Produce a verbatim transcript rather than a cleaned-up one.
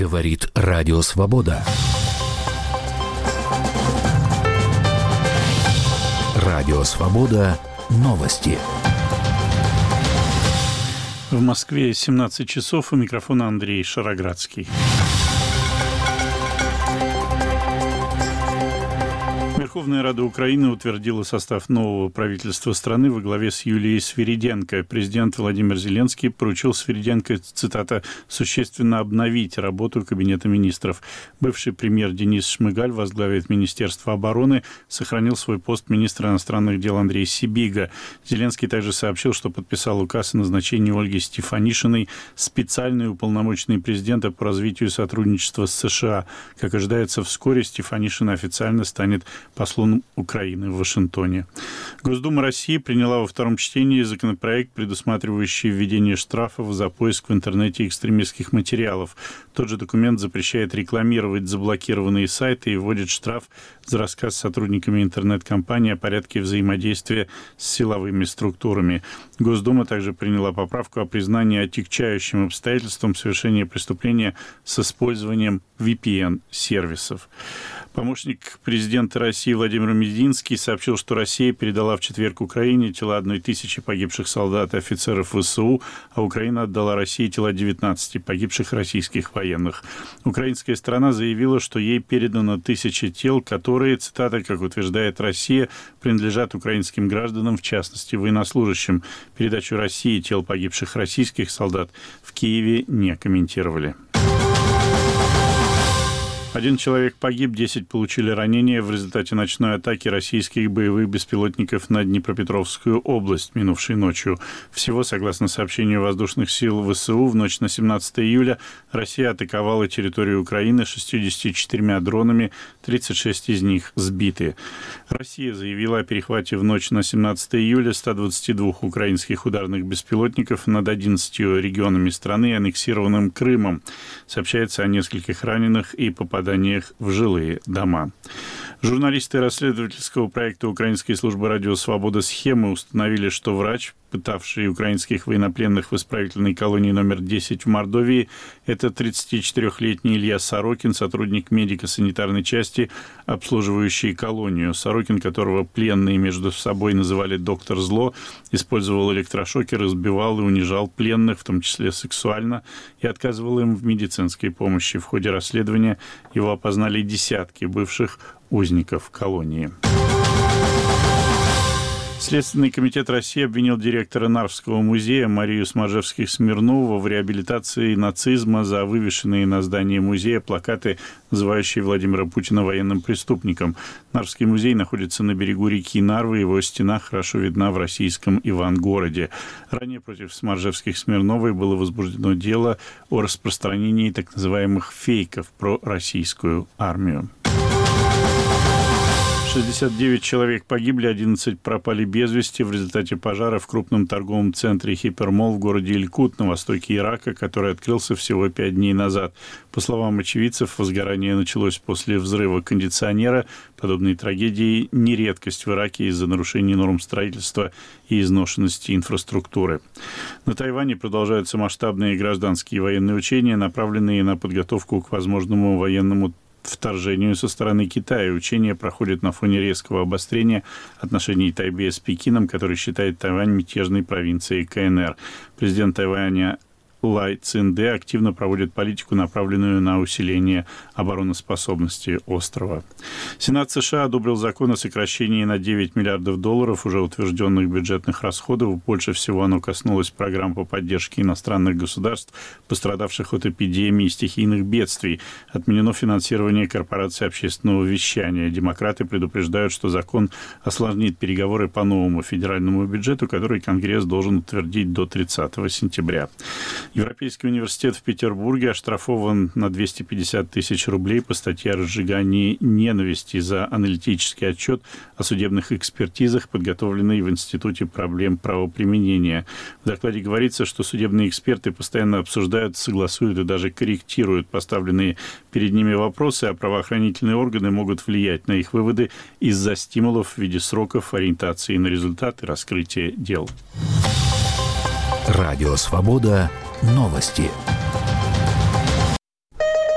Говорит Радио Свобода. Радио Свобода. Новости. В Москве семнадцать часов. У микрофона Андрей Шароградский. Верховная Рада Украины утвердила состав нового правительства страны во главе с Юлией Свириденко. Президент Владимир Зеленский поручил Свириденко, цитата, «существенно обновить работу Кабинета министров». Бывший премьер Денис Шмыгаль возглавит Министерство обороны, сохранил свой пост министра иностранных дел Андрей Сибига. Зеленский также сообщил, что подписал указ о назначении Ольги Стефанишиной специальной уполномоченной президента по развитию сотрудничества с США. Как ожидается, вскоре Стефанишина официально станет послом Украины в Вашингтоне. Госдума России приняла во втором чтении законопроект, предусматривающий введение штрафов за поиск в интернете экстремистских материалов. Тот же документ запрещает рекламировать заблокированные сайты и вводит штраф за рассказ сотрудниками интернет-компании о порядке взаимодействия с силовыми структурами. Госдума также приняла поправку о признании отягчающим обстоятельством совершения преступления с использованием ви пи эн-сервисов. Помощник президента России Владимир Мединский сообщил, что Россия передала в четверг Украине тела одной тысячи погибших солдат и офицеров вэ эс у, а Украина отдала России тела девятнадцати погибших российских военных. Украинская сторона заявила, что ей передано тысячи тел, которые, цитата, как утверждает Россия, принадлежат украинским гражданам, в частности, военнослужащим. Передачу России тел погибших российских солдат в Киеве не комментировали. Один человек погиб, десять получили ранения в результате ночной атаки российских боевых беспилотников на Днепропетровскую область минувшей ночью. Всего, согласно сообщению воздушных сил вэ эс у, в ночь на семнадцатое июля Россия атаковала территорию Украины шестьюдесятью четырьмя дронами, тридцать шесть из них сбиты. Россия заявила о перехвате в ночь на семнадцатое июля ста двадцати двух украинских ударных беспилотников над одиннадцатью регионами страны и аннексированным Крымом. Сообщается о нескольких раненых и попаданиях в жилые дома. Журналисты расследовательского проекта Украинской службы «Радио Свобода» «Схемы» установили, что врач, пытавший украинских военнопленных в исправительной колонии номер десять в Мордовии, это тридцатичетырёхлетний Илья Сорокин, сотрудник медико-санитарной части, обслуживающий колонию. Сорокин, которого пленные между собой называли «доктор зло», использовал электрошокер, избивал и унижал пленных, в том числе сексуально, и отказывал им в медицинской помощи. В ходе расследования его опознали десятки бывших узников колонии. Следственный комитет России обвинил директора Нарвского музея Марию Смажевских-Смирнову в реабилитации нацизма за вывешенные на здании музея плакаты, называющие Владимира Путина военным преступником. Нарвский музей находится на берегу реки Нарвы, его стена хорошо видна в российском Ивангороде. Ранее против Смажевских-Смирновой было возбуждено дело о распространении так называемых фейков про российскую армию. шестьдесят девять человек погибли, одиннадцать пропали без вести в результате пожара в крупном торговом центре «Хипермолл» в городе Илькут на востоке Ирака, который открылся всего пять дней назад. По словам очевидцев, возгорание началось после взрыва кондиционера. Подобные трагедии не редкость в Ираке из-за нарушений норм строительства и изношенности инфраструктуры. На Тайване продолжаются масштабные гражданские военные учения, направленные на подготовку к возможному военному вторжению со стороны Китая. Учения проходят на фоне резкого обострения отношений Тайбэя с Пекином, который считает Тайвань мятежной провинцией ка эн эр. Президент Тайваня Лай Цинде активно проводит политику, направленную на усиление обороноспособности острова. Сенат США одобрил закон о сокращении на девять миллиардов долларов уже утвержденных бюджетных расходов. Больше всего оно коснулось программ по поддержке иностранных государств, пострадавших от эпидемии и стихийных бедствий. Отменено финансирование корпораций общественного вещания. Демократы предупреждают, что закон осложнит переговоры по новому федеральному бюджету, который Конгресс должен утвердить до тридцатого сентября. Европейский университет в Петербурге оштрафован на двести пятьдесят тысяч рублей по статье о разжигании ненависти за аналитический отчет о судебных экспертизах, подготовленный в Институте проблем правоприменения. В докладе говорится, что судебные эксперты постоянно обсуждают, согласуют и даже корректируют поставленные перед ними вопросы, а правоохранительные органы могут влиять на их выводы из-за стимулов в виде сроков, ориентации на результаты раскрытия дел. Радио Свобода. Новости.